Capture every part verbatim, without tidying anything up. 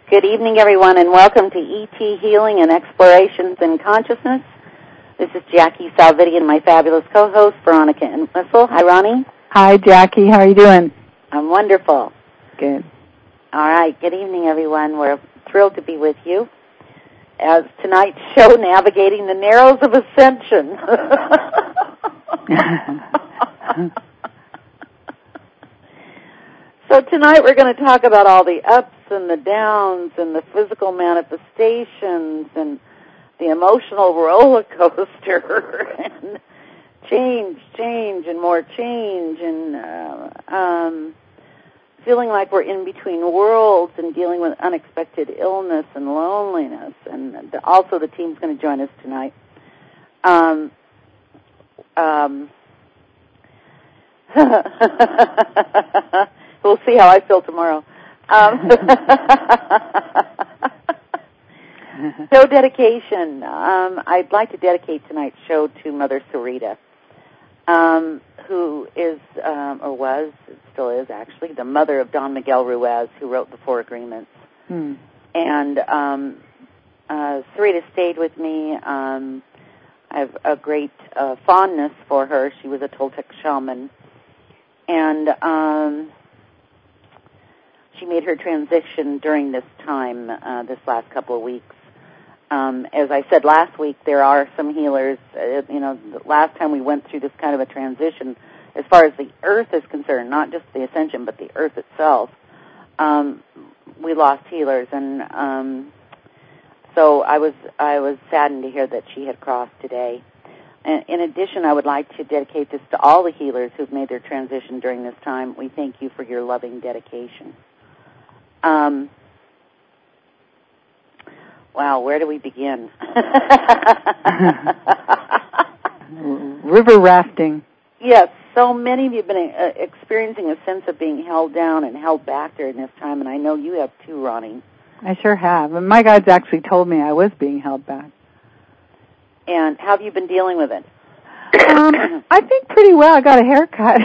Good evening, everyone, and welcome to E T Healing and Explorations in Consciousness. This is Jackie Salviti and my fabulous co-host, Veronica Entwistle. Hi, Ronnie. Hi, Jackie. How are you doing? I'm wonderful. Good. All right. Good evening, everyone. We're thrilled to be with you as tonight's show, Navigating the Narrows of Ascension. So tonight we're going to talk about all the ups and the downs and the physical manifestations and the emotional roller coaster and change, change, and more change, and uh, um, feeling like we're in between worlds and dealing with unexpected illness and loneliness. And also the team's going to join us tonight. Um, um, we'll see how I feel tomorrow. Um, show dedication. Um, I'd like to dedicate tonight's show to Mother Sarita, um, who is, um, or was, still is actually, the mother of Don Miguel Ruiz, who wrote the Four Agreements. Hmm. And um, uh, Sarita stayed with me. Um, I have a great uh, fondness for her. She was a Toltec shaman. And um, she made her transition during this time, uh, this last couple of weeks. Um, as I said last week, there are some healers. Uh, you know, the last time we went through this kind of a transition, as far as the earth is concerned, not just the ascension, but the earth itself, um, we lost healers. And um, so I was I was saddened to hear that she had crossed today. And in addition, I would like to dedicate this to all the healers who've made their transition during this time. We thank you for your loving dedication. Um, wow, where do we begin? River rafting. Yes, so many of you have been uh, experiencing a sense of being held down and held back during this time, and I know you have too, Ronnie. I sure have. And my guides actually told me I was being held back. And how have you been dealing with it? Um, I think pretty well. I got a haircut.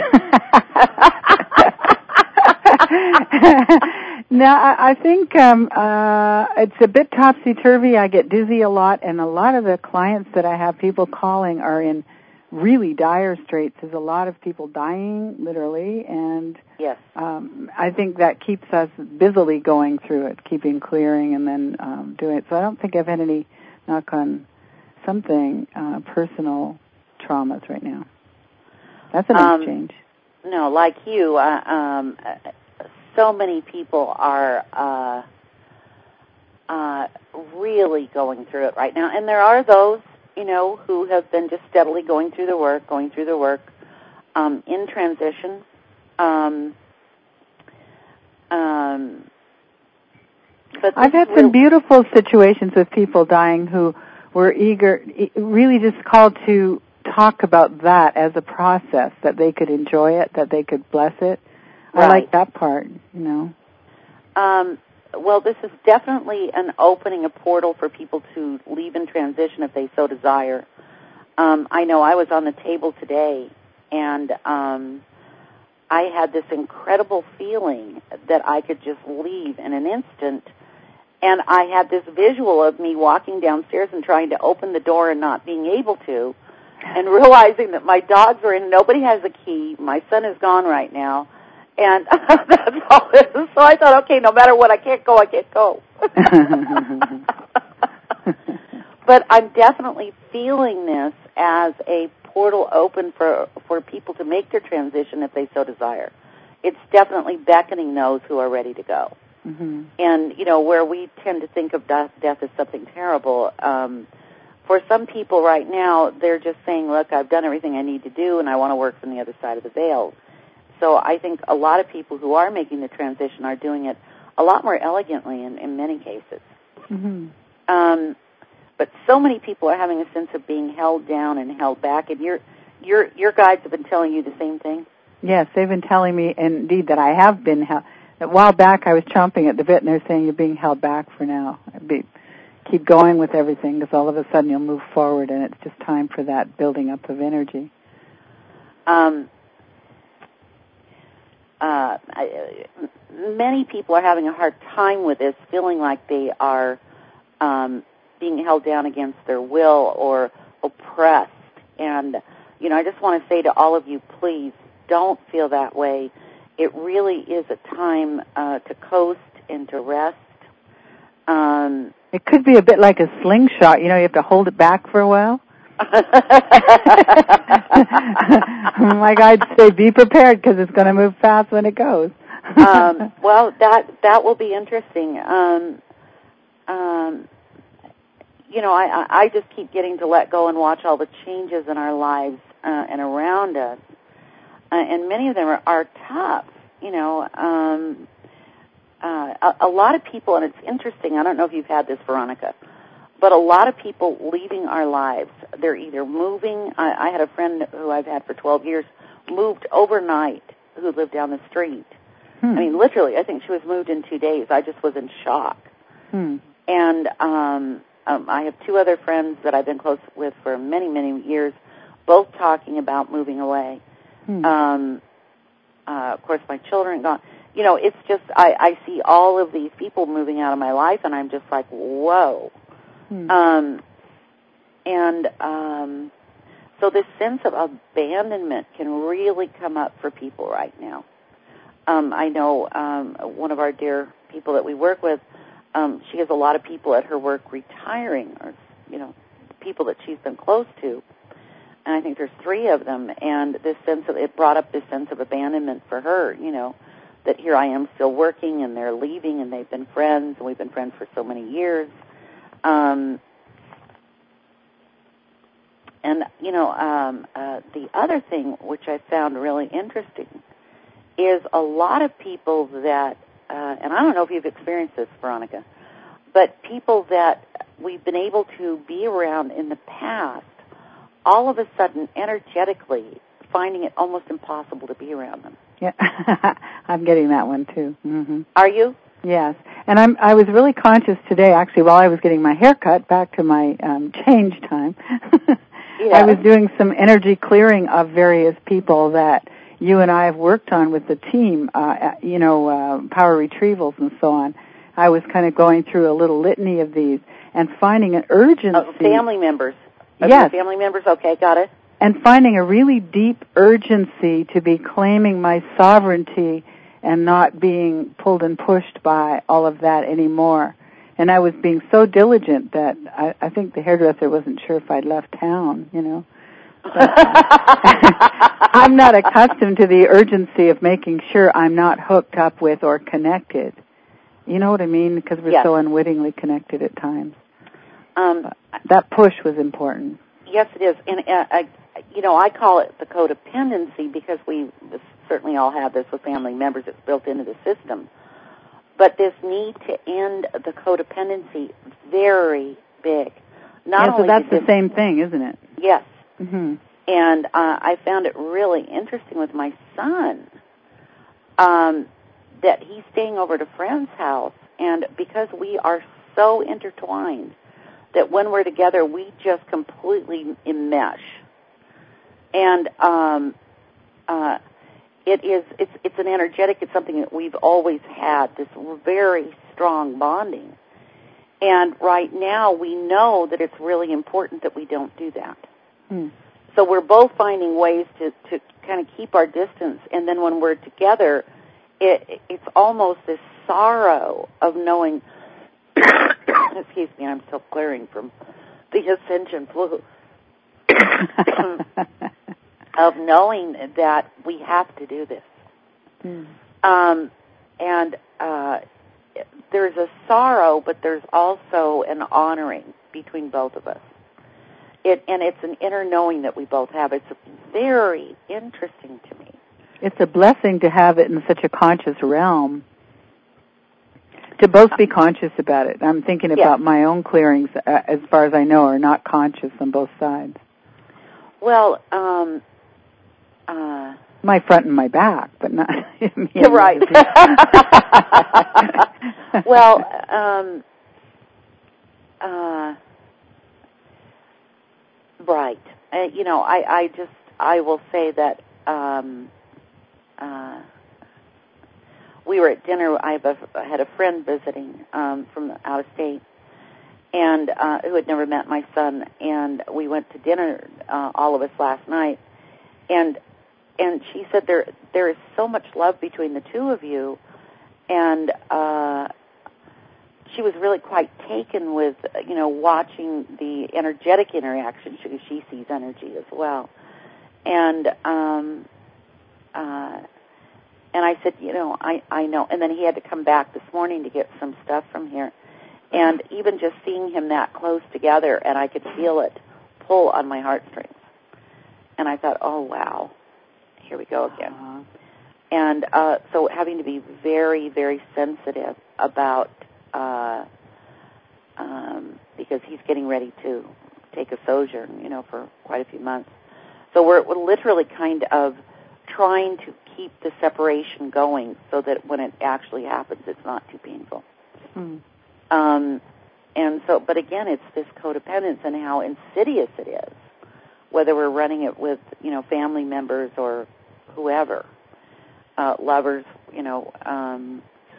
No, I, I think um, uh, it's a bit topsy-turvy. I get dizzy a lot, and a lot of the clients that I have, people calling, are in really dire straits. There's a lot of people dying, literally, and yes. um, I think that keeps us busily going through it, keeping clearing and then um, doing it. So I don't think I've had any, knock on something, uh, personal traumas right now. That's a nice um, change. No, like you, uh, um, so many people are uh, uh, really going through it right now. And there are those, you know, who have been just steadily going through the work, going through the work, um, in transition. Um, um, but I've had some beautiful situations with people dying who were eager, really just called to talk about that as a process, that they could enjoy it, that they could bless it. Right. I like that part, you know. Um, well, this is definitely an opening, a portal for people to leave in transition if they so desire. Um, I know I was on the table today, and um, I had this incredible feeling that I could just leave in an instant. And I had this visual of me walking downstairs and trying to open the door and not being able to, and realizing that my dogs are in, nobody has a key, my son is gone right now, and that's all it is. So I thought, okay, no matter what, I can't go, I can't go. But I'm definitely feeling this as a portal open for, for people to make their transition if they so desire. It's definitely beckoning those who are ready to go. Mm-hmm. And, you know, where we tend to think of death, death as something terrible, um, for some people right now, they're just saying, look, I've done everything I need to do, and I want to work from the other side of the veil. So I think a lot of people who are making the transition are doing it a lot more elegantly in, in many cases. Mm-hmm. Um, but so many people are having a sense of being held down and held back, and your your your guides have been telling you the same thing? Yes, they've been telling me, indeed, that I have been held. A while back, I was chomping at the bit, and they're saying you're being held back for now. Be, keep going with everything, because all of a sudden you'll move forward, and it's just time for that building up of energy. Um, uh, I, many people are having a hard time with this, feeling like they are um, being held down against their will or oppressed. And, you know, I just want to say to all of you, please don't feel that way. It really is a time uh, to coast and to rest. Um, it could be a bit like a slingshot. You know, you have to hold it back for a while. My guides say be prepared because it's going to move fast when it goes. um, well, that that will be interesting. Um, um, you know, I, I just keep getting to let go and watch all the changes in our lives uh, and around us, uh, and many of them are, are tough. You know, um, uh, a, a lot of people, and it's interesting. I don't know if you've had this, Veronica. But a lot of people leaving our lives, they're either moving. I, I had a friend who I've had for twelve years, moved overnight, who lived down the street. Hmm. I mean, literally, I think she was moved in two days. I just was in shock. Hmm. And um, um, I have two other friends that I've been close with for many, many years, both talking about moving away. Hmm. Um, uh, of course, my children gone. You know, it's just, I, I see all of these people moving out of my life, and I'm just like, whoa. Um, and um, so this sense of abandonment can really come up for people right now. Um, I know um, one of our dear people that we work with, um, she has a lot of people at her work retiring, or, you know, people that she's been close to. And I think there's three of them, and this sense of, it brought up this sense of abandonment for her, you know, that here I am still working, and they're leaving, and they've been friends, and we've been friends for so many years. Um, and, you know, um, uh, the other thing which I found really interesting is a lot of people that, uh, and I don't know if you've experienced this, Veronica, but people that we've been able to be around in the past, all of a sudden, energetically, finding it almost impossible to be around them. Yeah, I'm getting that one, too. Mm-hmm. Are you? Yes, and I'm, I was really conscious today, actually, while I was getting my hair cut, back to my um, change time, yes. I was doing some energy clearing of various people that you and I have worked on with the team, uh, you know, uh, power retrievals and so on. I was kind of going through a little litany of these and finding an urgency. Oh, family members. Of yes. Family members, okay, got it. And finding a really deep urgency to be claiming my sovereignty and not being pulled and pushed by all of that anymore. And I was being so diligent that I, I think the hairdresser wasn't sure if I'd left town, you know. But, I'm not accustomed to the urgency of making sure I'm not hooked up with or connected. You know what I mean? Because we're yes. so unwittingly connected at times. Um, that push was important. Yes, it is. And, uh, I, you know, I call it the codependency because we certainly all have this with family members. It's built into the system. But this need to end the codependency, very big. Not yeah, so only that's the this, same thing, isn't it? Yes. Mm-hmm. And uh, I found it really interesting with my son um, that he's staying over at a friend's house, and because we are so intertwined that when we're together, we just completely enmesh. And um, uh, it is, it's, it's an energetic, it's something that we've always had, this very strong bonding. And right now, we know that it's really important that we don't do that. Hmm. So we're both finding ways to, to kind of keep our distance, and then when we're together, it, it's almost this sorrow of knowing, excuse me, I'm still clearing from the Ascension flu, of knowing that we have to do this. Hmm. Um, and uh, there's a sorrow, but there's also an honoring between both of us. It, and it's an inner knowing that we both have. It's very interesting to me. It's a blessing to have it in such a conscious realm, to both be conscious about it. I'm thinking about yes. my own clearings, uh, as far as I know, are not conscious on both sides. Well, um... Uh, my front and my back, but not... You're right. Well, um... Uh... Right. Uh, you know, I, I just, I will say that um, uh, we were at dinner. I, have a, I had a friend visiting um, from out of state, and uh, who had never met my son, and we went to dinner, uh, all of us last night, and and she said there there is so much love between the two of you, and uh, she was really quite taken with, you know, watching the energetic interaction. She, she sees energy as well, and um, uh, and I said, you know, I I know, and then he had to come back this morning to get some stuff from here. And even just seeing him that close together, and I could feel it pull on my heartstrings. And I thought, oh, wow, here we go again. Uh-huh. And uh, so having to be very, very sensitive about, uh, um, because he's getting ready to take a sojourn, you know, for quite a few months. So we're, we're literally kind of trying to keep the separation going so that when it actually happens, it's not too painful. Mm. Um, and so, but again, it's this codependence and how insidious it is, whether we're running it with, you know, family members or whoever, uh, lovers, you know. Um.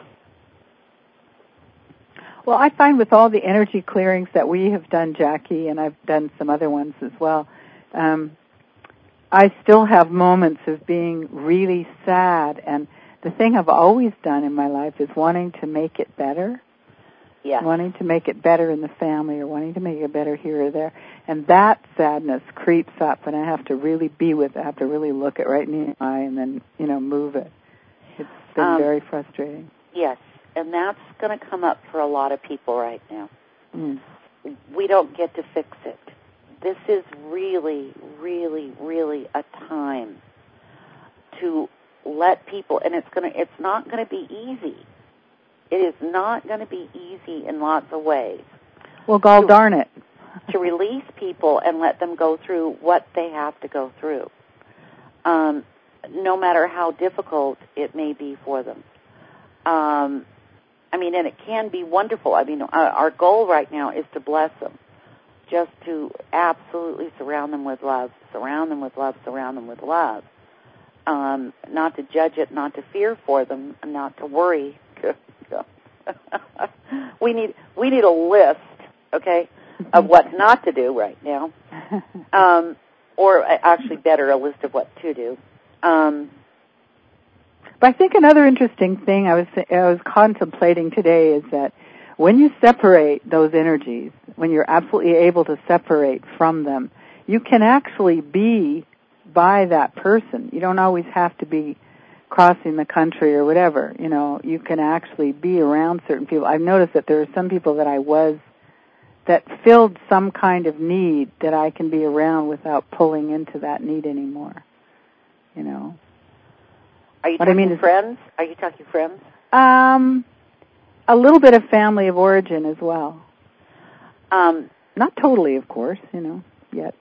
Well, I find with all the energy clearings that we have done, Jackie, and I've done some other ones as well, um, I still have moments of being really sad. And the thing I've always done in my life is wanting to make it better. Yes. Wanting to make it better in the family or wanting to make it better here or there. And that sadness creeps up, and I have to really be with it. I have to really look it right in the eye and then, you know, move it. It's been um, very frustrating. Yes, and that's going to come up for a lot of people right now. Mm. We don't get to fix it. This is really, really, really a time to let people, and it's going to, it's not going to be easy. It is not going to be easy in lots of ways. Well, gall darn it. To release people and let them go through what they have to go through, um, no matter how difficult it may be for them. Um, I mean, and it can be wonderful. I mean, our, our goal right now is to bless them, just to absolutely surround them with love, surround them with love, surround them with love. Um, not to judge it, not to fear for them, not to worry. we need we need a list, okay, of what not to do right now, um, or actually better, a list of what to do. Um, but I think another interesting thing I was I was contemplating today is that when you separate those energies, when you're absolutely able to separate from them, you can actually be by that person. You don't always have to be crossing the country or whatever, you know, you can actually be around certain people. I've noticed that there are some people that I was, that filled some kind of need that I can be around without pulling into that need anymore, you know. Are you what talking I mean is, friends? Are you talking friends? Um, a little bit of family of origin as well. Um, Not totally, of course, you know, yet.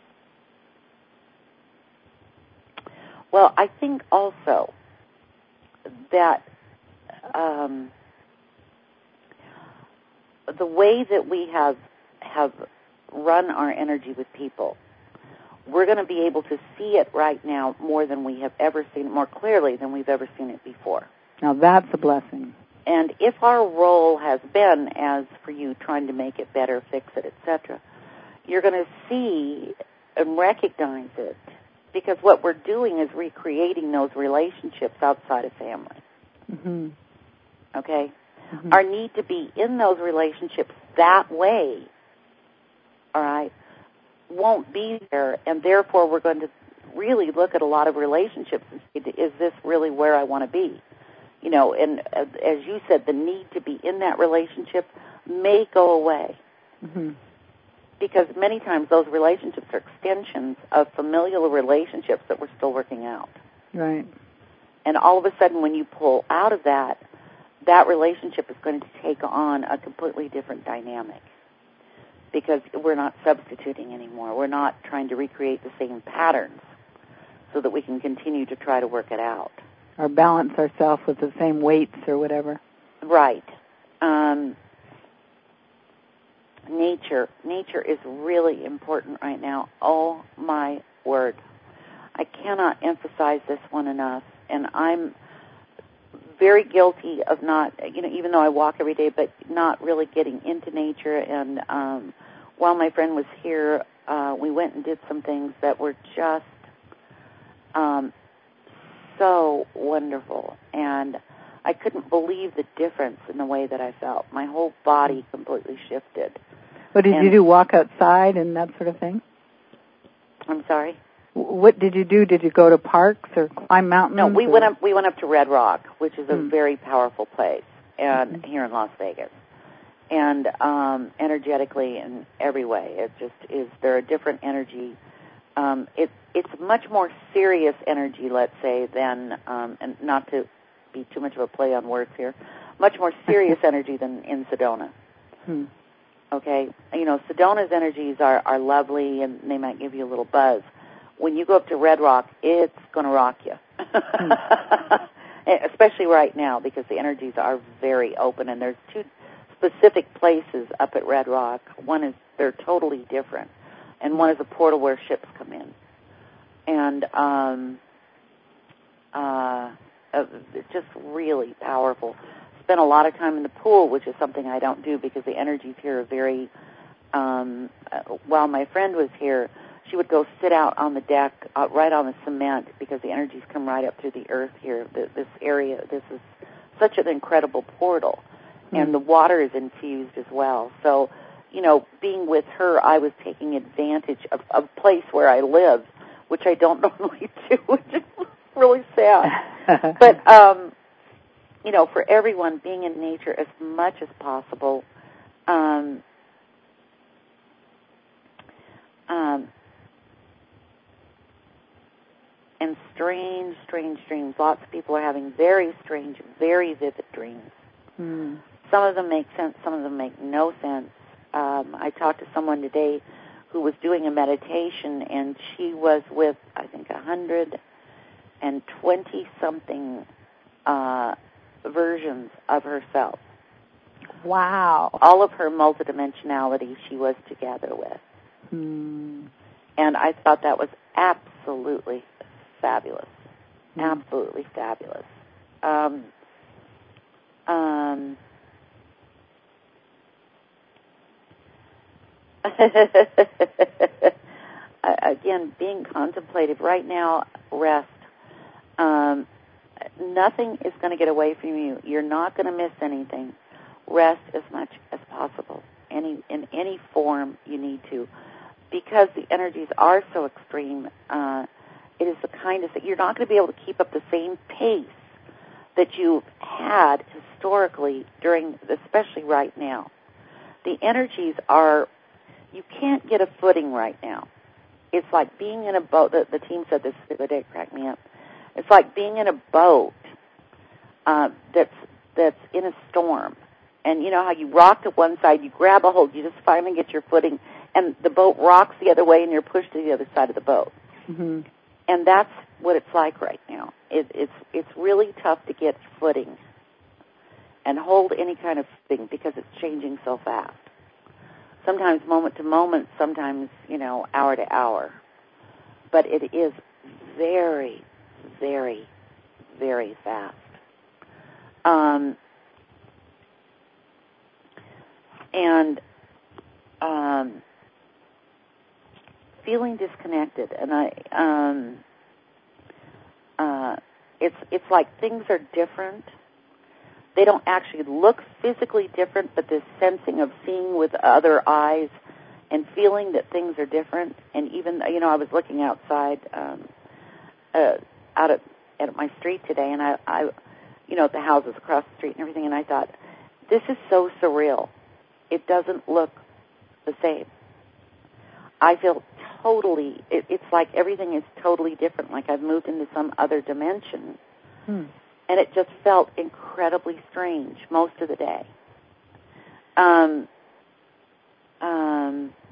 Well, I think also that um, the way that we have have run our energy with people, we're going to be able to see it right now more than we have ever seen it, more clearly than we've ever seen it before. Now that's a blessing. And if our role has been, as for you, trying to make it better, fix it, et cetera, you're going to see and recognize it, because what we're doing is recreating those relationships outside of family. Mm-hmm. Okay? Mm-hmm. Our need to be in those relationships that way, all right, won't be there, and therefore we're going to really look at a lot of relationships and say, is this really where I want to be? You know, and uh, as you said, the need to be in that relationship may go away. Mm-hmm. Because many times those relationships are extensions of familial relationships that we're still working out. Right. And all of a sudden when you pull out of that, that relationship is going to take on a completely different dynamic. Because we're not substituting anymore. We're not trying to recreate the same patterns so that we can continue to try to work it out. Or balance ourselves with the same weights or whatever. Right. Um, nature. Nature is really important right now. Oh, my word. I cannot emphasize this one enough. And I'm very guilty of not, you know, even though I walk every day, but not really getting into nature. And um, while my friend was here, uh, we went and did some things that were just um, so wonderful. And I couldn't believe the difference in the way that I felt. My whole body completely shifted. What did and, you do, walk outside and that sort of thing? I'm sorry? What did you do? Did you go to parks or climb mountains? No, we or? went up. We went up to Red Rock, which is a mm. very powerful place, and mm-hmm. here in Las Vegas, and um, energetically in every way, it just is. There are different energy. Um, it it's much more serious energy, let's say, than um, and not to be too much of a play on words here, much more serious energy than in Sedona. Hmm. Okay, you know, Sedona's energies are are lovely, and they might give you a little buzz. When you go up to Red Rock, it's going to rock you, especially right now because the energies are very open. And there's two specific places up at Red Rock. One is they're totally different, and one is a portal where ships come in. And um, uh, it's just really powerful. Spent a lot of time in the pool, which is something I don't do because the energies here are very. Um, uh, while my friend was here, she would go sit out on the deck, uh, right on the cement, because the energies come right up through the earth here. The, this area, this is such an incredible portal, mm-hmm. and the water is infused as well. So, you know, being with her, I was taking advantage of a place where I live, which I don't normally do, which is really sad. But, um, you know, for everyone, being in nature as much as possible. Um, um, And strange, strange dreams. Lots of people are having very strange, very vivid dreams. Mm. Some of them make sense. Some of them make no sense. Um, I talked to someone today who was doing a meditation, and she was with, I think, one hundred twenty-something uh, versions of herself. Wow. All of her multidimensionality she was together with. Mm. And I thought that was absolutely fabulous, mm. absolutely fabulous. Um, um, again, being contemplative right now, rest. Um, nothing is going to get away from you. You're not going to miss anything. Rest as much as possible, any in any form you need to, because the energies are so extreme. Uh, It is the kind of thing you're not going to be able to keep up the same pace that you've had historically during, especially right now. The energies are, you can't get a footing right now. It's like being in a boat. The, the team said this the other day, it cracked me up. It's like being in a boat uh, that's that's in a storm. And you know how you rock to one side, you grab a hold, you just finally get your footing, and the boat rocks the other way, and you're pushed to the other side of the boat. Mm-hmm. And that's what it's like right now. It, it's it's really tough to get footing and hold any kind of thing because it's changing so fast. Sometimes moment to moment, sometimes, you know, hour to hour. But it is very, very, very fast. Um, and um, feeling disconnected, and I, um, uh, it's it's like things are different. They don't actually look physically different, but this sensing of seeing with other eyes and feeling that things are different. And even, you know, I was looking outside, um, uh, out at, at my street today, and I, I, you know, the houses across the street and everything, and I thought, this is so surreal. It doesn't look the same. I feel totally, it, it's like everything is totally different, like I've moved into some other dimension. Hmm. And it just felt incredibly strange most of the day. Um, um,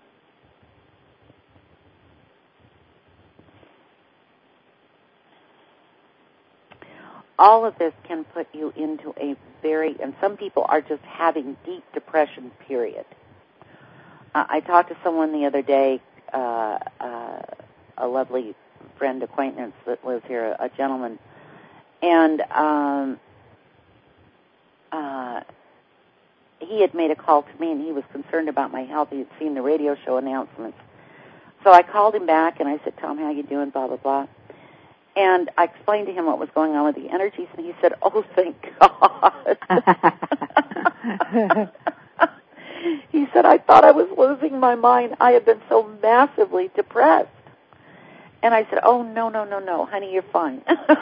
all of this can put you into a very, and some people are just having deep depression, period. Uh, I talked to someone the other day, uh, uh, a lovely friend, acquaintance that lives here, a gentleman, and um, he had made a call to me, and he was concerned about my health. He had seen the radio show announcements. So I called him back, and I said, Tom, how you doing, blah, blah, blah. And I explained to him what was going on with the energies, and he said, oh, thank God. He said, I thought I was losing my mind. I have been so massively depressed. And I said, oh, no, no, no, no, honey, you're fine.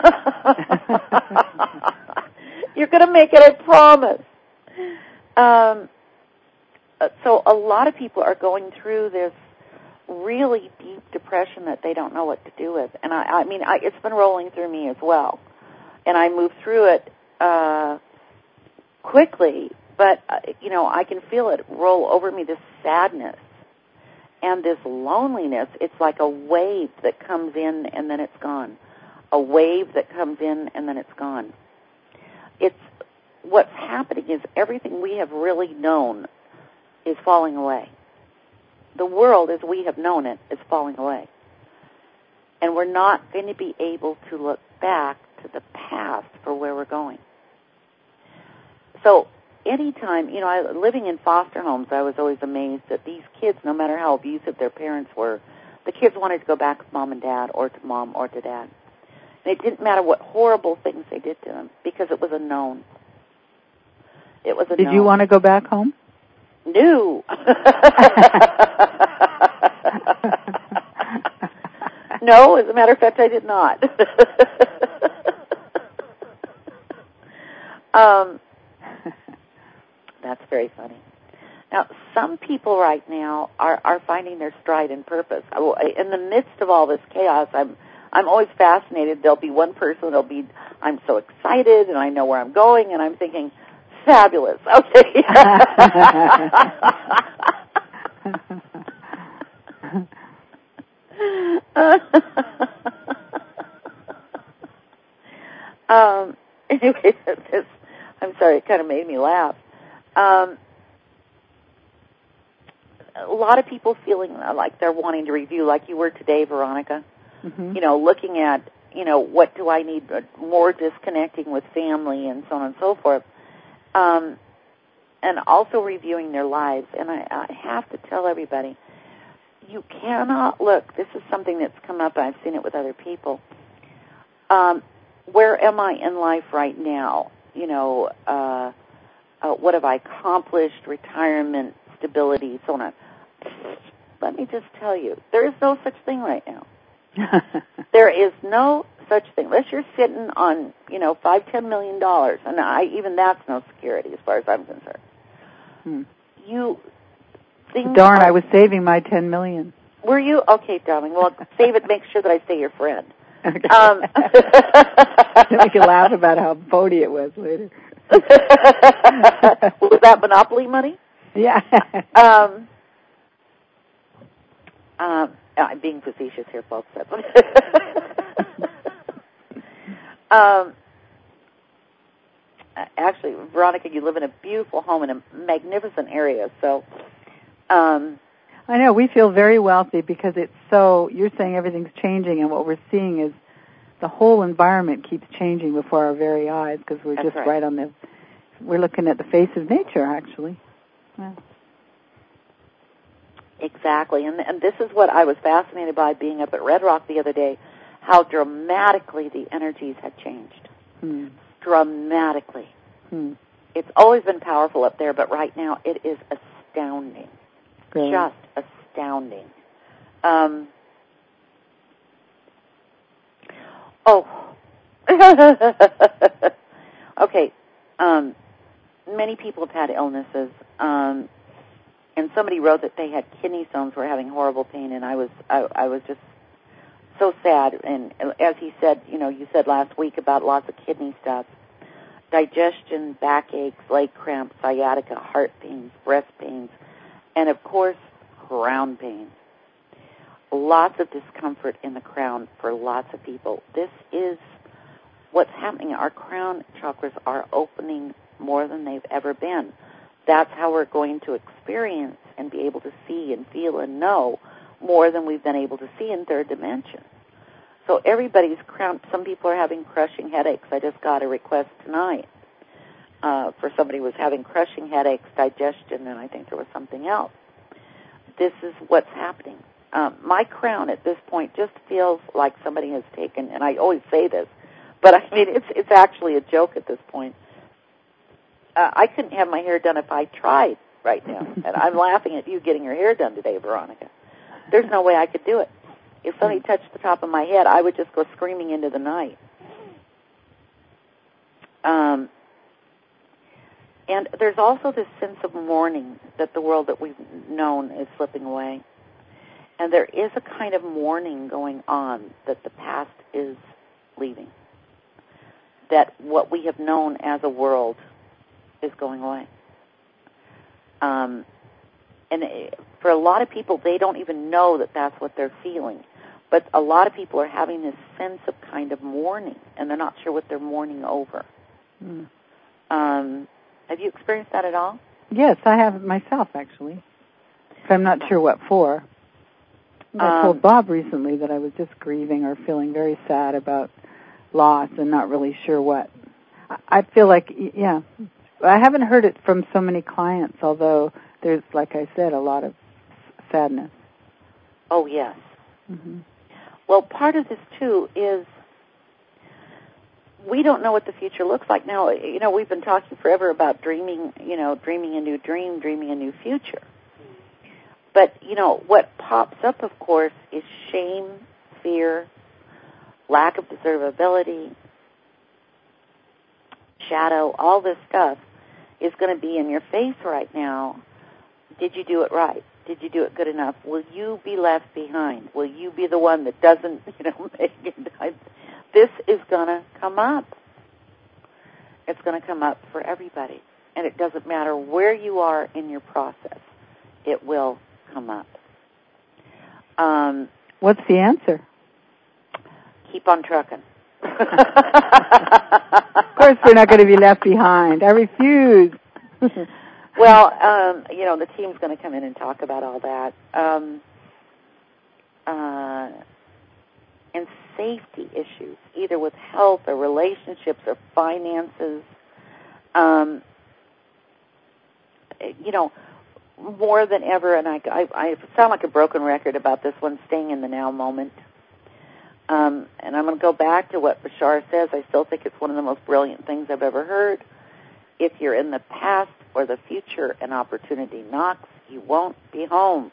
You're going to make it, I promise. Um, so a lot of people are going through this really deep depression that they don't know what to do with. And I, I mean, I, it's been rolling through me as well. And I move through it uh, quickly, but, uh, you know, I can feel it roll over me, this sadness and this loneliness. It's like a wave that comes in and then it's gone. A wave that comes in and then it's gone. It's what's happening is everything we have really known is falling away. The world as we have known it is falling away. And we're not going to be able to look back to the past for where we're going. So anytime, you know, I, living in foster homes, I was always amazed that these kids, no matter how abusive their parents were, the kids wanted to go back with mom and dad or to mom or to dad. And it didn't matter what horrible things they did to them because it was a known. It was a Did known. you want to go back home? No. No, as a matter of fact, I did not. um, that's very funny. Now, some people right now are, are finding their stride and purpose. In the midst of all this chaos, I'm I'm always fascinated. There'll be one person that'll be, I'm so excited and I know where I'm going, and I'm thinking, fabulous. Okay. um, anyway, this, I'm sorry, it kind of made me laugh. Um, a lot of people feeling like they're wanting to review, like you were today, Veronica. Mm-hmm. You know, looking at, you know, what do I need, more disconnecting with family and so on and so forth. Um, and also reviewing their lives. And I, I have to tell everybody, you cannot look. This is something that's come up. I've seen it with other people. Um, where am I in life right now? You know, uh, uh, what have I accomplished? Retirement, stability, so on. Let me just tell you, there is no such thing right now. There is no such thing. Unless you're sitting on, you know, five, ten million dollars, and I even that's no security as far as I'm concerned. Hmm. You think darn, are, I was saving my ten million. Were you? Okay, darling. Well, save it. Make sure that I stay your friend. Okay. Um, then we can laugh about how phony it was later. Was that Monopoly money? Yeah. um. Um. I'm being facetious here, folks. That's what um, actually, Veronica, you live in a beautiful home in a magnificent area. So, um, I know we feel very wealthy because it's so. You're saying everything's changing, and what we're seeing is the whole environment keeps changing before our very eyes because we're That's just right. right on the. We're looking at the face of nature, actually. Yeah. Exactly, and and this is what I was fascinated by being up at Red Rock the other day, how dramatically the energies had changed. Hmm. Dramatically. Hmm. It's always been powerful up there, but right now it is astounding. Great. Just astounding. Um, oh. Okay. Um, many people have had illnesses. Um, And somebody wrote that they had kidney stones, were having horrible pain, and I was I, I was just so sad. And as he said, you know, you said last week about lots of kidney stuff, digestion, backaches, leg cramps, sciatica, heart pains, breast pains, and of course, crown pain. Lots of discomfort in the crown for lots of people. This is what's happening. Our crown chakras are opening more than they've ever been. That's how we're going to experience and be able to see and feel and know more than we've been able to see in third dimension. So everybody's crown, some people are having crushing headaches. I just got a request tonight. uh, for somebody who was having crushing headaches, digestion, and I think there was something else. This is what's happening. Um, my crown at this point just feels like somebody has taken, and I always say this, but I mean, it's it's actually a joke at this point. Uh, I couldn't have my hair done if I tried right now, and I'm laughing at you getting your hair done today, Veronica. There's no way I could do it. If somebody touched the top of my head, I would just go screaming into the night. Um, and there's also this sense of mourning that the world that we've known is slipping away. And there is a kind of mourning going on that the past is leaving, that what we have known as a world is going away. Um, and for a lot of people, they don't even know that that's what they're feeling. But a lot of people are having this sense of kind of mourning, and they're not sure what they're mourning over. Mm. Um, have you experienced that at all? Yes, I have myself, actually. But I'm not sure what for. I told Bob recently that I was just grieving or feeling very sad about loss and not really sure what. I feel like, yeah, I haven't heard it from so many clients, although there's, like I said, a lot of sadness. Oh, yes. Mm-hmm. Well, part of this, too, is we don't know what the future looks like. Now, you know, we've been talking forever about dreaming, you know, dreaming a new dream, dreaming a new future. But, you know, what pops up, of course, is shame, fear, lack of deservability, shadow, all this stuff is going to be in your face right now. Did you do it right? Did you do it good enough? Will you be left behind? Will you be the one that doesn't, you know, make it? This is going to come up. It's going to come up for everybody. And it doesn't matter where you are in your process. It will come up. Um, What's the answer? Keep on trucking. Of course we're not going to be left behind. I refuse. Well, um, you know, the team's going to come in and talk about all that. Um, uh, and safety issues, either with health or relationships or finances. Um, you know, more than ever, and I, I, I sound like a broken record about this one, staying in the now moment. Um, and I'm going to go back to what Bashar says. I still think it's one of the most brilliant things I've ever heard. If you're in the past or the future and opportunity knocks, you won't be home.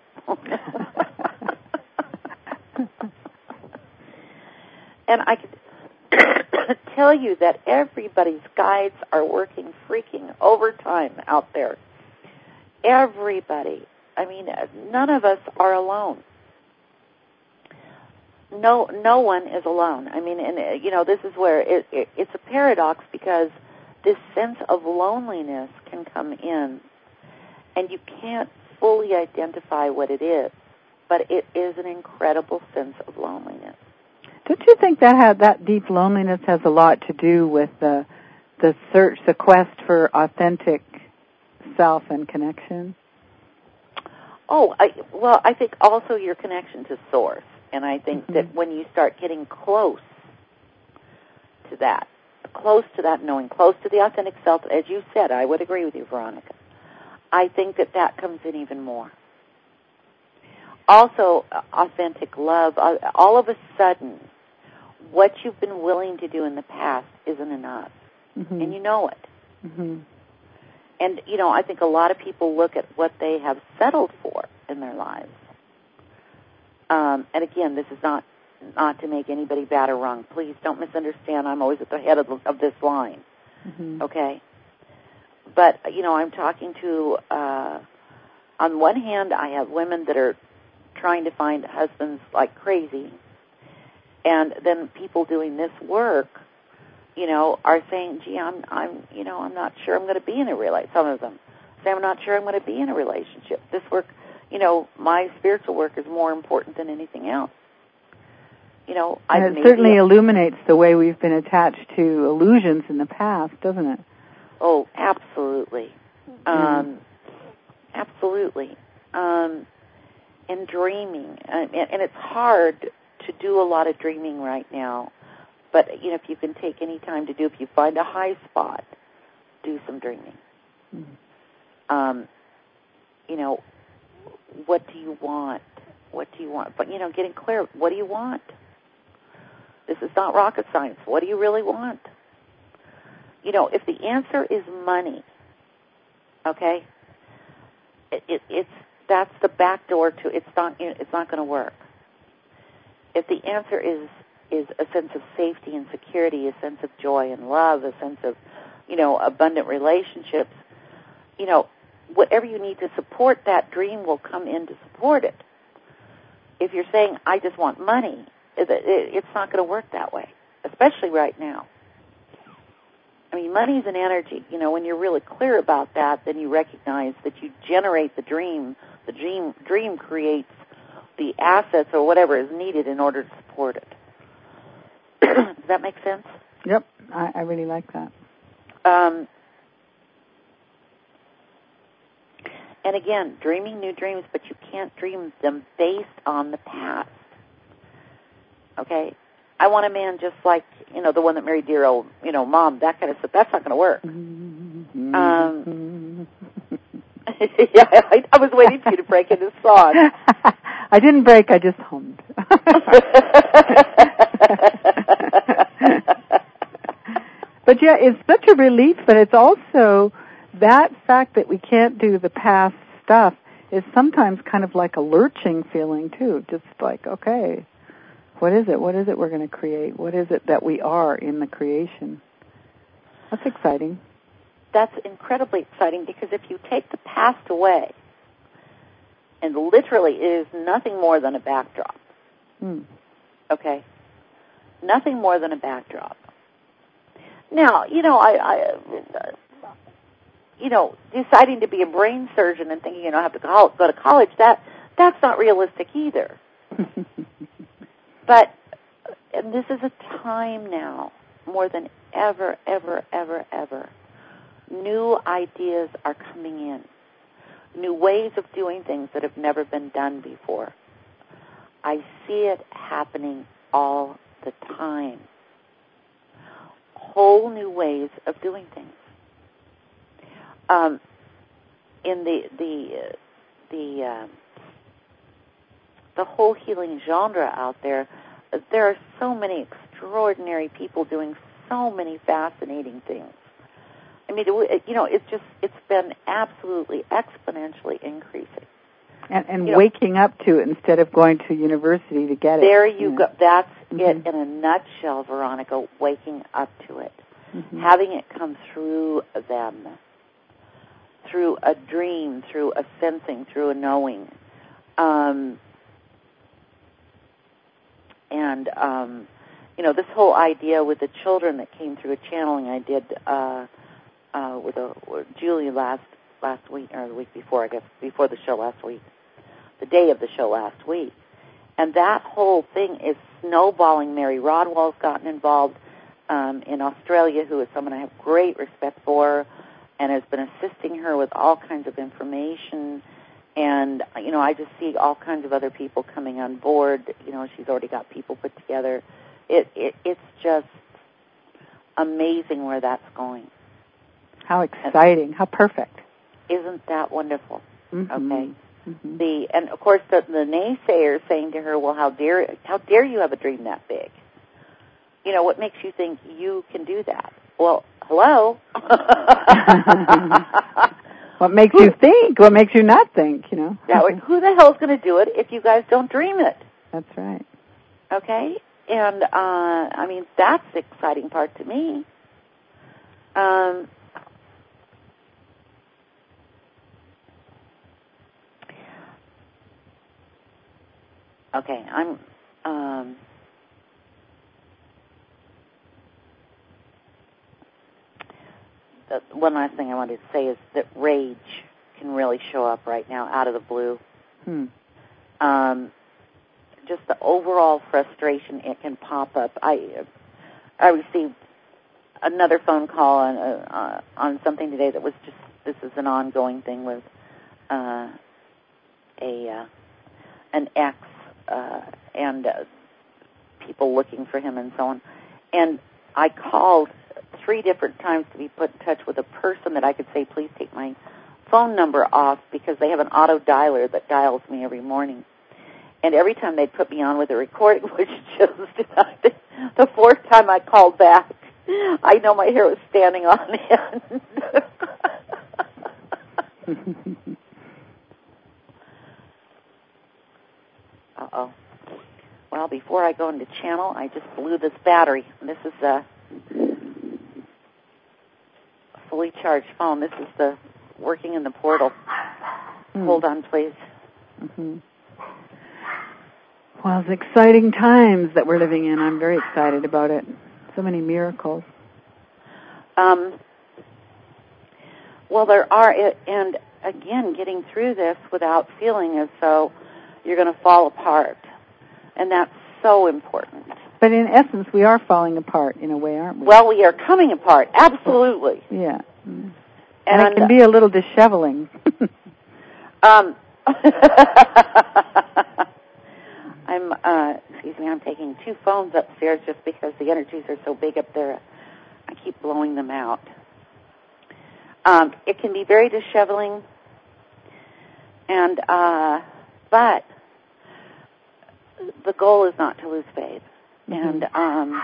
And I can tell you that everybody's guides are working freaking overtime out there. Everybody. I mean, none of us are alone. No, no one is alone. I mean, and you know, this is where it, it, it's a paradox, because this sense of loneliness can come in, and you can't fully identify what it is, but it is an incredible sense of loneliness. Don't you think that had, that deep loneliness has a lot to do with the the search, the quest for authentic self and connection? Oh, I, well, I think also your connection to Source. And I think mm-hmm. that when you start getting close to that, close to that knowing, close to the authentic self, as you said, I would agree with you, Veronica, I think that that comes in even more. Also, uh, authentic love, uh, all of a sudden, what you've been willing to do in the past isn't enough. Mm-hmm. And you know it. Mm-hmm. And, you know, I think a lot of people look at what they have settled for in their lives. Um, and again, this is not not to make anybody bad or wrong. Please don't misunderstand. I'm always at the head of, of this line, mm-hmm. okay? But, you know, I'm talking to, uh, on one hand, I have women that are trying to find husbands like crazy, and then people doing this work, you know, are saying, gee, I'm, I'm you know, I'm not sure I'm going to be in a relationship. Some of them say, I'm not sure I'm going to be in a relationship. This work, you know, my spiritual work is more important than anything else. You know, I and it certainly illuminates the way we've been attached to illusions in the past, doesn't it? Oh, absolutely. Mm. Um, absolutely. Um, and dreaming. And, and it's hard to do a lot of dreaming right now. But, you know, if you can take any time to do, if you find a high spot, do some dreaming. Mm-hmm. Um, you know, what do you want? What do you want? But, you know, getting clear, what do you want? This is not rocket science. What do you really want? You know, if the answer is money, okay, it, it, it's that's the back door to it's not it's not going to work. If the answer is is a sense of safety and security, a sense of joy and love, a sense of, you know, abundant relationships, you know, whatever you need to support that dream will come in to support it. If you're saying, I just want money, it's not going to work that way, especially right now. I mean, money is an energy. You know, when you're really clear about that, then you recognize that you generate the dream. The dream, dream creates the assets or whatever is needed in order to support it. Does that make sense? Yep, I, I really like that. Um, and again, dreaming new dreams, but you can't dream them based on the past. Okay? I want a man just like, you know, the one that married dear old, you know, mom, that kind of stuff. That's not going to work. Mm-hmm. Um, yeah, I, I was waiting for you to break into song. I didn't break, I just hummed. But yeah, it's such a relief, but it's also that fact that we can't do the past stuff is sometimes kind of like a lurching feeling too. Just like, okay, what is it? What is it we're going to create? What is it that we are in the creation? That's exciting. That's incredibly exciting because if you take the past away, and literally it is nothing more than a backdrop, hmm. okay? Nothing more than a backdrop. Now, you know, I, I uh, you know, deciding to be a brain surgeon and thinking, you know, I have to go to college, that that's not realistic either. But and this is a time now, more than ever, ever, ever, ever. New ideas are coming in. New ways of doing things that have never been done before. I see it happening all the time. Whole new ways of doing things. Um, in the the uh, the uh, the whole healing genre out there, there are so many extraordinary people doing so many fascinating things. I mean, it, you know, it's just it's been absolutely exponentially increasing. And, and you waking know, up to it instead of going to university to get it. There you yeah. go. That's mm-hmm. it in a nutshell, Veronica, waking up to it. Mm-hmm. Having it come through them, through a dream, through a sensing, through a knowing. Um, and, um, you know, this whole idea with the children that came through a channeling I did uh, uh, with, a, with Julie last last week, or the week before, I guess, before the show last week, the day of the show last week. And that whole thing is snowballing. Mary Rodwell's gotten involved um, in Australia, who is someone I have great respect for, and has been assisting her with all kinds of information. And, you know, I just see all kinds of other people coming on board. You know, she's already got people put together. It, it It's just amazing where that's going. How exciting. And how perfect. Isn't that wonderful? Mm-hmm. Okay. Mm-hmm. The and of course the, the naysayers saying to her, "Well, how dare how dare you have a dream that big? You know, what makes you think you can do that?" Well, hello. What makes you think? What makes you not think? You know. Yeah, who the hell's going to do it if you guys don't dream it? That's right. Okay, and uh, I mean that's the exciting part to me. Um. Okay, I'm. Um, the one last thing I wanted to say is that rage can really show up right now out of the blue. Hmm. Um, just the overall frustration, it can pop up. I I received another phone call on uh, on something today that was just this is an ongoing thing with uh, a uh, an ex. Uh, and uh, people looking for him and so on. And I called three different times to be put in touch with a person that I could say, please take my phone number off, because they have an auto dialer that dials me every morning. And every time they'd put me on with a recording, which just the fourth time I called back, I know my hair was standing on end. Uh-oh. Well, before I go into channel, I just blew this battery. This is a fully charged phone. This is the working in the portal. Mm. Hold on, please. Mm-hmm. Well, it's exciting times that we're living in. I'm very excited about it. So many miracles. Um, well, there are, and again, getting through this without feeling as though you're going to fall apart. And that's so important. But in essence, we are falling apart in a way, aren't we? Well, we are coming apart, absolutely. Yeah. And, and it can be a little disheveling. um, I'm, uh, excuse me, I'm taking two phones upstairs just because the energies are so big up there. I keep blowing them out. Um, it can be very disheveling, and uh, but the goal is not to lose faith, mm-hmm. and um,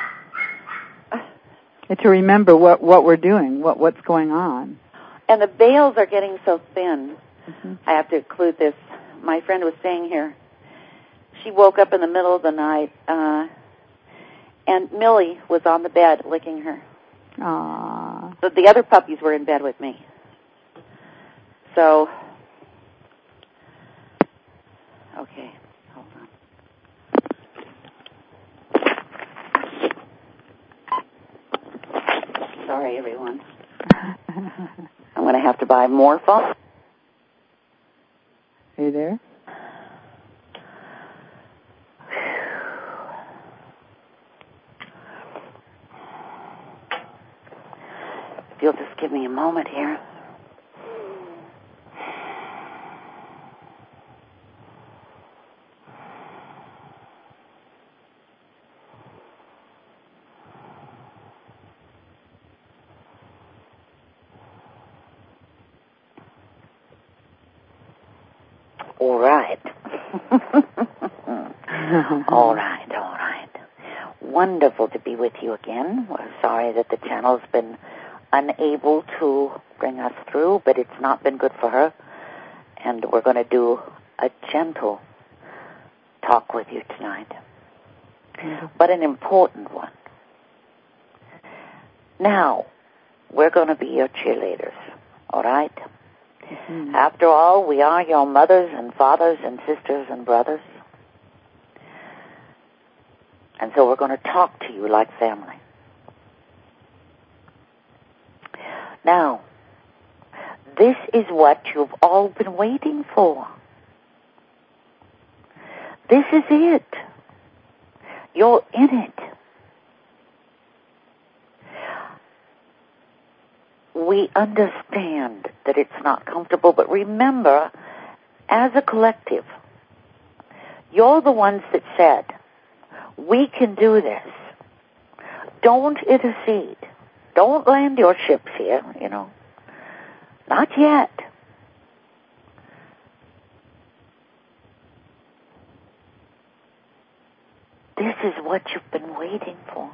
and to remember what, what we're doing, what what's going on. And the veils are getting so thin. Mm-hmm. I have to include this. My friend was staying here. She woke up in the middle of the night, uh, and Millie was on the bed licking her. Aww. But the other puppies were in bed with me. So, okay, hold on. Sorry, everyone. I'm going to have to buy more phones. Are you there? If you'll just give me a moment here. All right. all right, all right. Wonderful to be with you again. We're sorry that the channel's been unable to bring us through, but it's not been good for her. And we're going to do a gentle talk with you tonight, mm-hmm. but an important one. Now, we're going to be your cheerleaders, all right? Mm-hmm. After all, we are your mothers and fathers and sisters and brothers. And so we're going to talk to you like family. Now, this is what you've all been waiting for. This is it. You're in it. We understand that it's not comfortable, but remember, as a collective, you're the ones that said, we can do this. Don't intercede. Don't land your ships here, you know. Not yet. This is what you've been waiting for.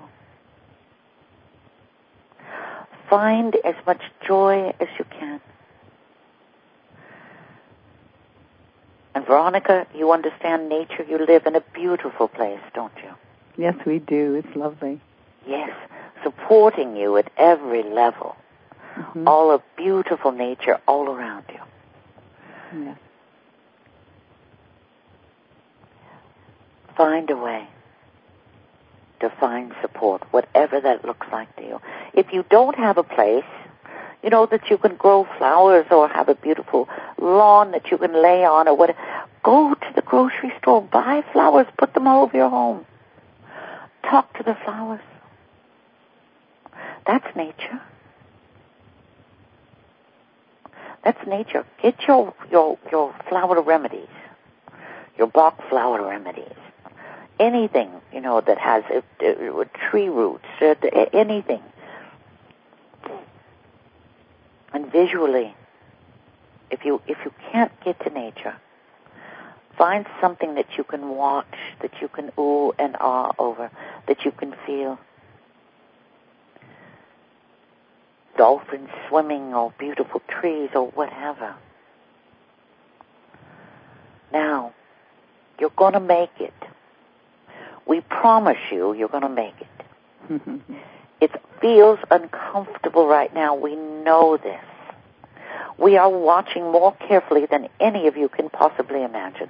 Find as much joy as you can. And Veronica, you understand nature. You live in a beautiful place, don't you? Yes, we do. It's lovely. Yes, supporting you at every level. Mm-hmm. All of beautiful nature all around you. Yes. Find a way to find support, whatever that looks like to you. If you don't have a place, you know, that you can grow flowers or have a beautiful lawn that you can lay on or whatever, go to the grocery store, buy flowers, put them all over your home. Talk to the flowers. That's nature. That's nature. Get your, your, your flower remedies, your Bach flower remedies. Anything, you know, that has uh, uh, tree roots, uh, anything. visually, if you if you can't get to nature, find something that you can watch, that you can ooh and ah over, that you can feel. Dolphins swimming or beautiful trees or whatever. Now, you're going to make it. We promise you you're going to make it. It feels uncomfortable right now. We know this. We are watching more carefully than any of you can possibly imagine.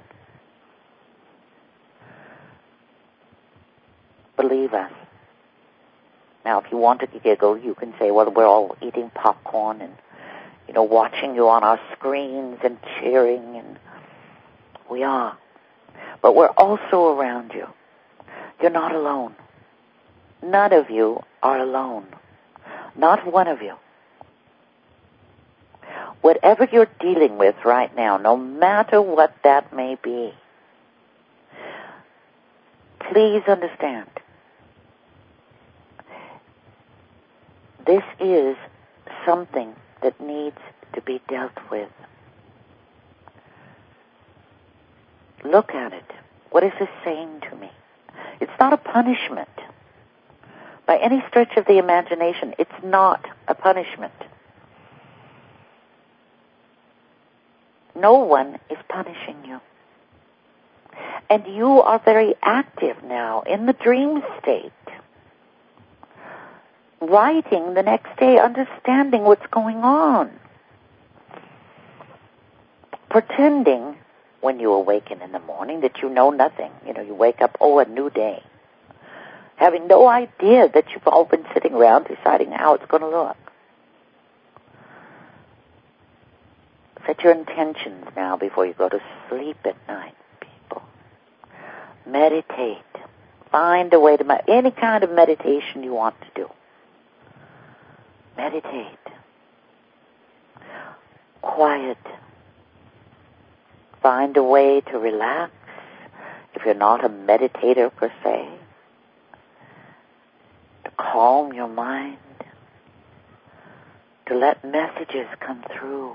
Believe us. Now, if you want to giggle, you can say, well, we're all eating popcorn and, you know, watching you on our screens and cheering, and we are. But we're also around you. You're not alone. None of you are alone. Not one of you. Whatever you're dealing with right now, no matter what that may be, please understand, this is something that needs to be dealt with. Look at it. What is this saying to me? It's not a punishment. By any stretch of the imagination, it's not a punishment. No one is punishing you. And you are very active now in the dream state. Writing the next day, understanding what's going on. Pretending when you awaken in the morning that you know nothing. You know, you wake up, oh, a new day. Having no idea that you've all been sitting around deciding how it's going to look. Set your intentions now before you go to sleep at night, people. Meditate. Find a way to, med- any kind of meditation you want to do. Meditate. Quiet. Find a way to relax. If you're not a meditator per se, to calm your mind, to let messages come through.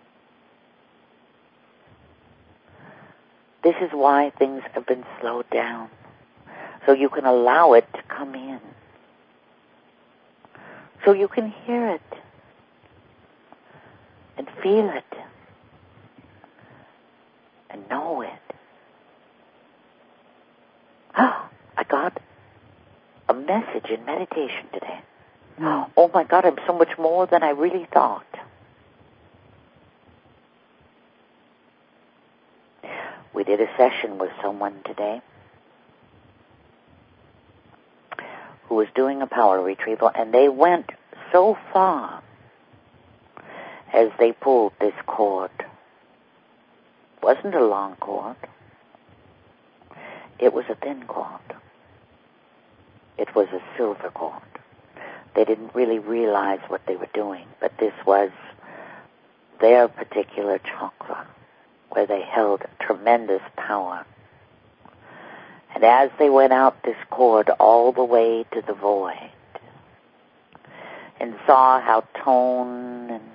This is why things have been slowed down, so you can allow it to come in, so you can hear it and feel it and know it. Oh, I got a message in meditation today. Oh my God, I'm so much more than I really thought. We did a session with someone today who was doing a power retrieval, and they went so far as they pulled this cord. It wasn't a long cord. It was a thin cord. It was a silver cord. They didn't really realize what they were doing, but this was their particular chakra, where they held tremendous power. And as they went out this cord all the way to the void, and saw how tone and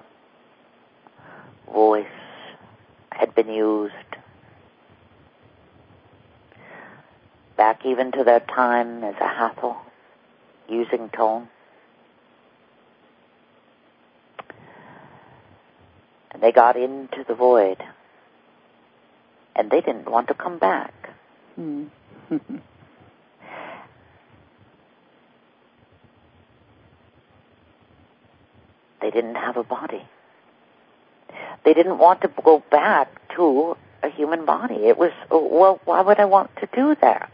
voice had been used, back even to their time as a Hathor, using tone, and they got into the void, and they didn't want to come back. Mm. They didn't have a body. They didn't want to go back to a human body. It was, well, why would I want to do that?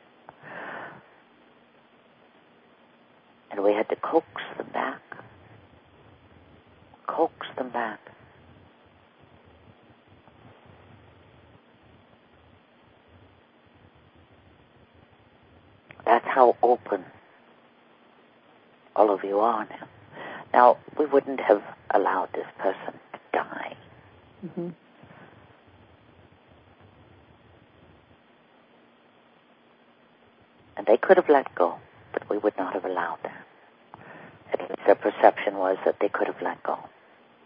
And we had to coax them back. Coax them back. That's how open all of you are now. Now, we wouldn't have allowed this person to die. Mm-hmm. And they could have let go, but we would not have allowed that. At least their perception was that they could have let go.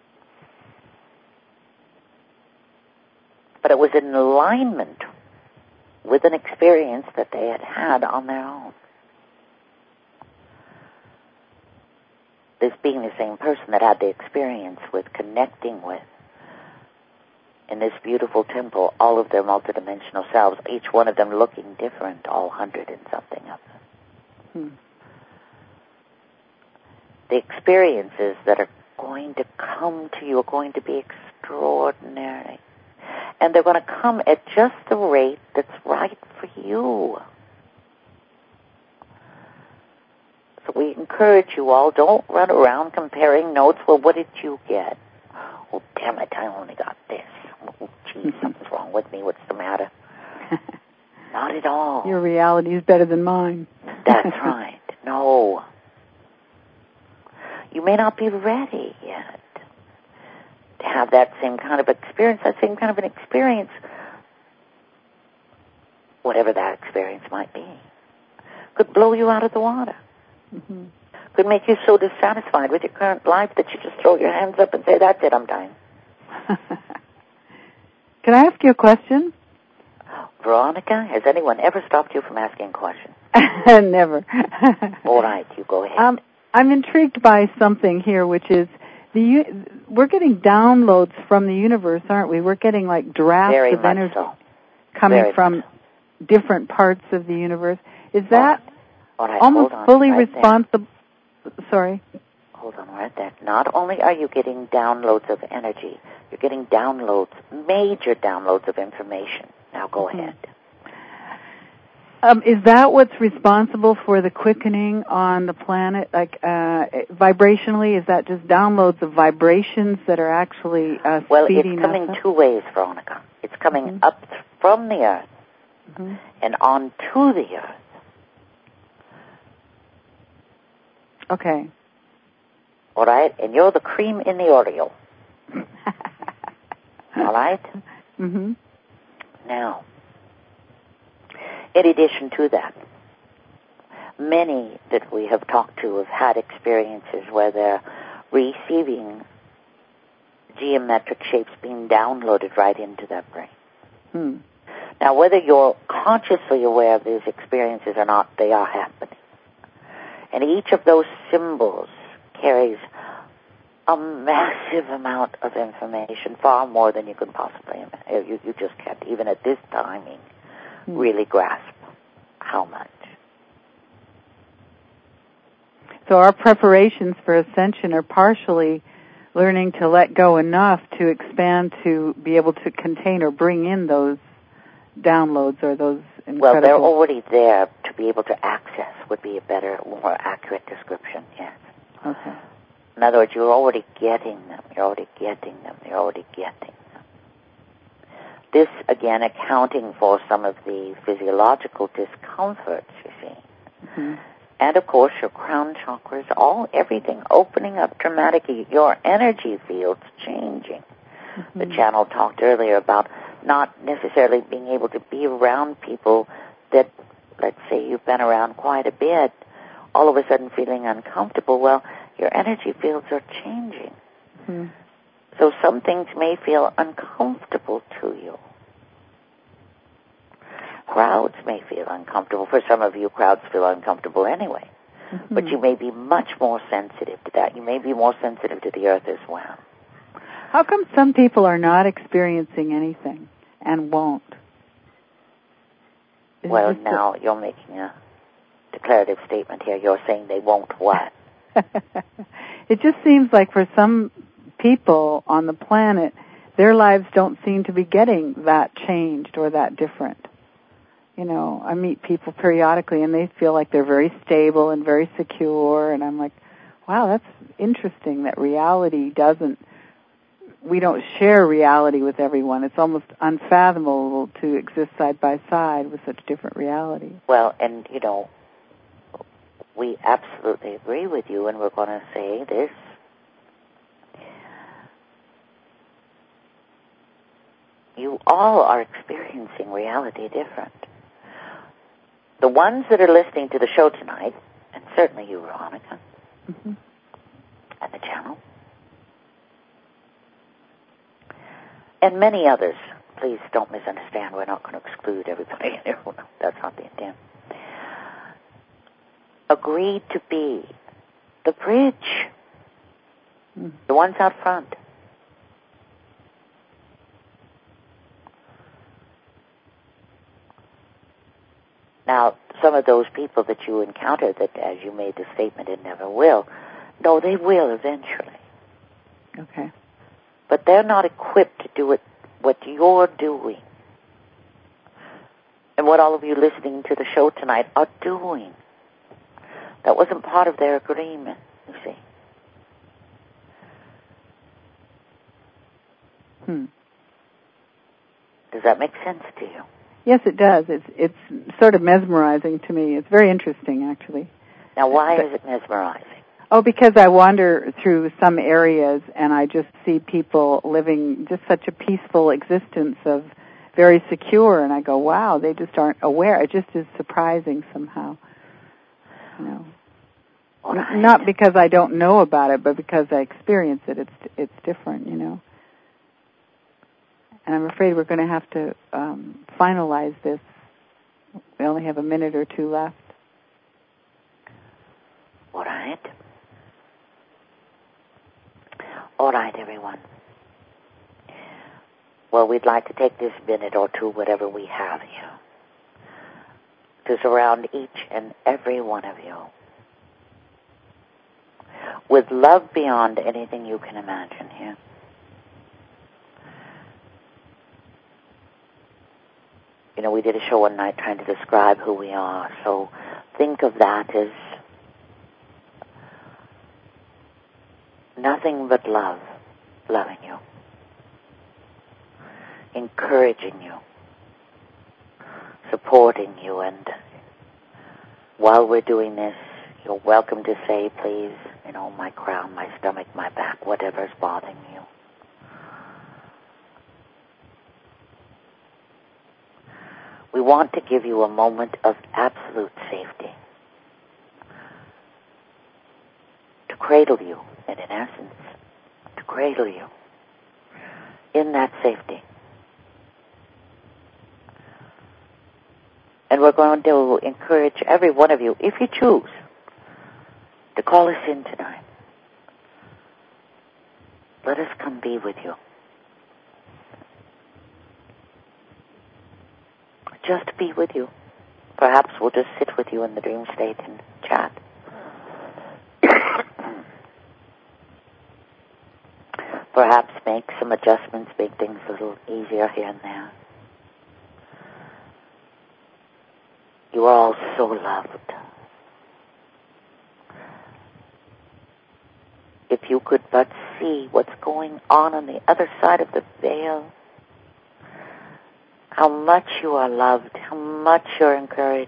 but it was in alignment with an experience that they had had on their own. This being the same person that had the experience with connecting with, in this beautiful temple, all of their multidimensional selves, each one of them looking different, all hundred and something of them. Hmm. The experiences that are going to come to you are going to be extraordinary. And they're going to come at just the rate that's right for you. So we encourage you all, don't run around comparing notes. Well, what did you get? Oh, damn it, I only got this. Oh, gee, something's wrong with me. What's the matter? Not at all. Your reality is better than mine. That's right. No. You may not be ready yet to have that same kind of experience, that same kind of an experience, whatever that experience might be. Could blow you out of the water. Mm-hmm. Could make you so dissatisfied with your current life that you just throw your hands up and say, that's it, I'm dying. Can I ask you a question? Veronica, has anyone ever stopped you from asking a question? Never. All right, you go ahead. Um, I'm intrigued by something here, which is the we're getting downloads from the universe, aren't we? We're getting like drafts Very of much energy so. coming Very from much so. different parts of the universe. Is that All right, almost hold on, fully right responsible? Sorry. Hold on right there. Not only are you getting downloads of energy, you're getting downloads, major downloads of information. Now go Mm-hmm. ahead. Um, is that what's responsible for the quickening on the planet? Like uh, vibrationally, is that just downloads of vibrations that are actually uh, well, speeding it's coming up? two ways, Veronica. It's coming Mm-hmm. up from the earth Mm-hmm. and on to the earth. Okay. All right? And you're the cream in the Oreo. All right? Mm-hmm. Now, in addition to that, many that we have talked to have had experiences where they're receiving geometric shapes being downloaded right into their brain. Hmm. Now, whether you're consciously aware of these experiences or not, they are happening. And each of those symbols carries a massive amount of information, far more than you can possibly imagine. You, you just can't, even at this timing, hmm. really grasp how much. So our preparations for ascension are partially learning to let go enough to expand to be able to contain or bring in those downloads or those incredible... Well, they're already there to be able to access would be a better, more accurate description, yes. Okay. In other words, you're already getting them. You're already getting them. You're already getting them. This, again, accounting for some of the physiological discomforts, you see. Mm-hmm. And, of course, your crown chakras, all, everything opening up dramatically. Your energy field's changing. Mm-hmm. The channel talked earlier about not necessarily being able to be around people that, let's say, you've been around quite a bit, all of a sudden feeling uncomfortable. Well, your energy fields are changing. Mm-hmm. So some things may feel uncomfortable to you. Crowds may feel uncomfortable. For some of you, crowds feel uncomfortable anyway. Mm-hmm. But you may be much more sensitive to that. You may be more sensitive to the earth as well. How come some people are not experiencing anything and won't? Is well, now a... you're making a declarative statement here. You're saying they won't what? It just seems like for some people on the planet, their lives don't seem to be getting that changed or that different. You know, I meet people periodically and they feel like they're very stable and very secure, and I'm like, wow, that's interesting that reality doesn't, we don't share reality with everyone. It's almost unfathomable to exist side by side with such different realities. Well, and, you know, we absolutely agree with you, and we're going to say this. You all are experiencing reality different. The ones that are listening to the show tonight, and certainly you, Veronica, mm-hmm. and the channel, and many others please don't misunderstand. We're not going to exclude everybody in here. That's not the intent. Agreed to be the bridge, mm. the ones out front. Now, some of those people that you encounter that, as you made the statement, it never will, no, they will eventually. Okay. But they're not equipped to do it, what you're doing. And what all of you listening to the show tonight are doing. That wasn't part of their agreement, you see. Hmm. Does that make sense to you? Yes, it does. It's it's sort of mesmerizing to me. It's very interesting, actually. Now, why but, is it mesmerizing? Oh, because I wander through some areas and I just see people living just such a peaceful existence of very secure, and I go, wow, they just aren't aware. It just is surprising somehow. You know, right. Not because I don't know about it, but because I experience it. It's it's different, you know. And I'm afraid we're going to have to um, finalize this. We only have a minute or two left. All right. All right, everyone. Well, we'd like to take this minute or two, whatever we have here, to surround each and every one of you with love beyond anything you can imagine here. You know, we did a show one night trying to describe who we are, so think of that as nothing but love, loving you, encouraging you, supporting you, and while we're doing this, you're welcome to say, please, you know, my crown, my stomach, my back, whatever's bothering you. We want to give you a moment of absolute safety, to cradle you, and in essence, to cradle you in that safety. And we're going to encourage every one of you, if you choose, to call us in tonight. Let us come be with you. Just be with you. Perhaps we'll just sit with you in the dream state and chat. Perhaps make some adjustments, make things a little easier here and there. You are all so loved. If you could but see what's going on on the other side of the veil, how much you are loved, how much you're encouraged.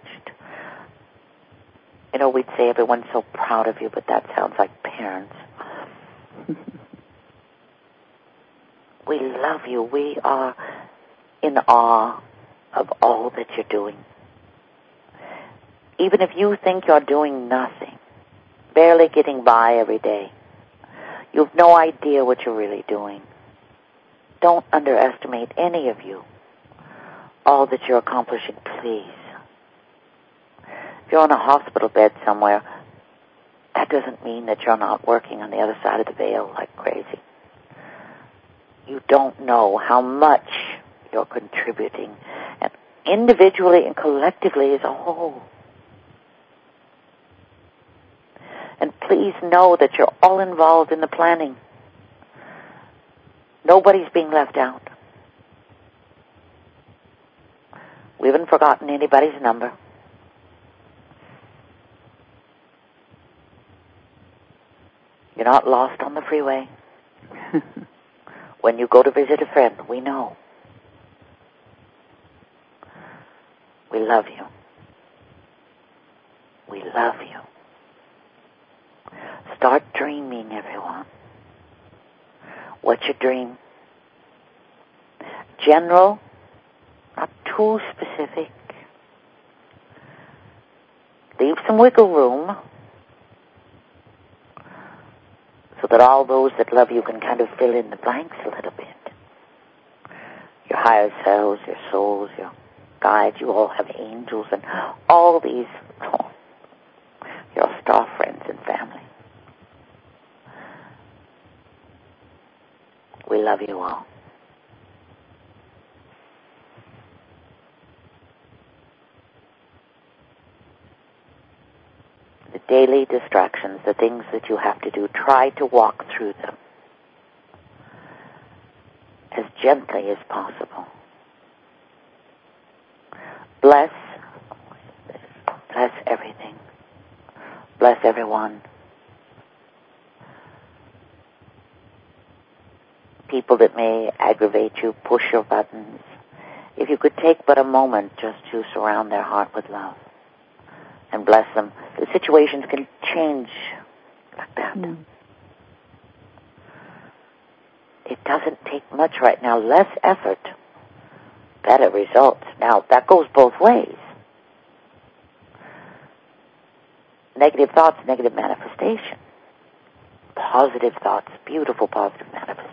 You know, we'd say everyone's so proud of you, but that sounds like parents. We love you. We are in awe of all that you're doing. Even if you think you're doing nothing, barely getting by every day, you have no idea what you're really doing. Don't underestimate any of you. All that you're accomplishing, please. If you're on a hospital bed somewhere, that doesn't mean that you're not working on the other side of the veil like crazy. You don't know how much you're contributing, and individually and collectively as a whole. And please know that you're all involved in the planning. Nobody's being left out. We haven't forgotten anybody's number. You're not lost on the freeway. When you go to visit a friend, we know. We love you. We love you. Start dreaming, everyone. What's your dream? General, not too specific. Leave some wiggle room so that all those that love you can kind of fill in the blanks a little bit. your higher selves, your souls, your guides. You all have angels and all these, oh, your star friends and family. We love you all. The daily distractions, the things that you have to do, try to walk through them as gently as possible. Bless, bless everything. Bless everyone. People that may aggravate you, push your buttons. If you could take but a moment just to surround their heart with love and bless them, the situations can change like that. Mm. It doesn't take much right now. Less effort, better results. Now, that goes both ways. Negative thoughts, negative manifestation. Positive thoughts, beautiful positive manifestation.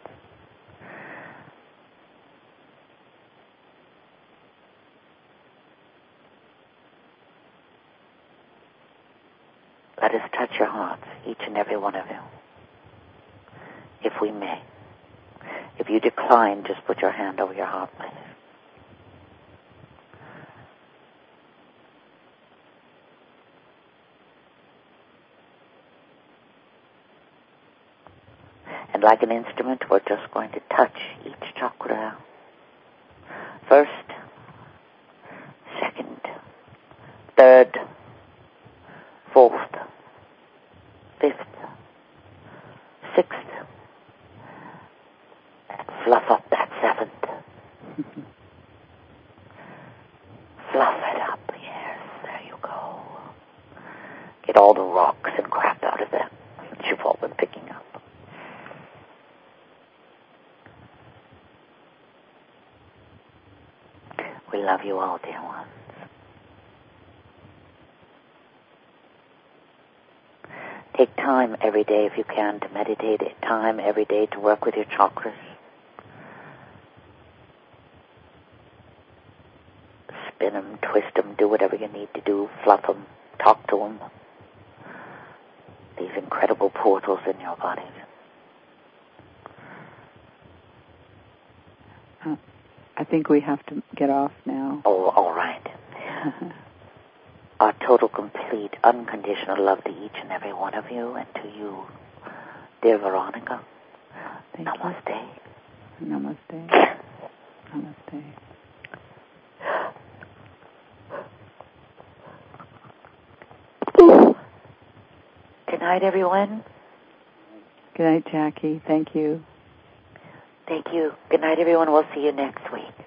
Let us touch your hearts, each and every one of you, if we may. If you decline, just put your hand over your heart, please. And like an instrument, we're just going to touch each chakra. First, second, third, fourth, fifth, sixth, and fluff up that seventh. Fluff it up, yes, there you go. Get all the rocks and crap out of there that you've all been picking up. We love you all, dear ones. Take time every day, if you can, to meditate. Time every day to work with your chakras. Spin them, twist them, do whatever you need to do. Fluff them, talk to them. These incredible portals in your bodies. Uh, I think we have to get off now. Oh, all right. Our total, complete, unconditional love to each and every one of you, and to you, dear Veronica. Thank Namaste. You. Namaste. Namaste. Good night, everyone. Good night, Jackie. Thank you. Thank you. Good night, everyone. We'll see you next week.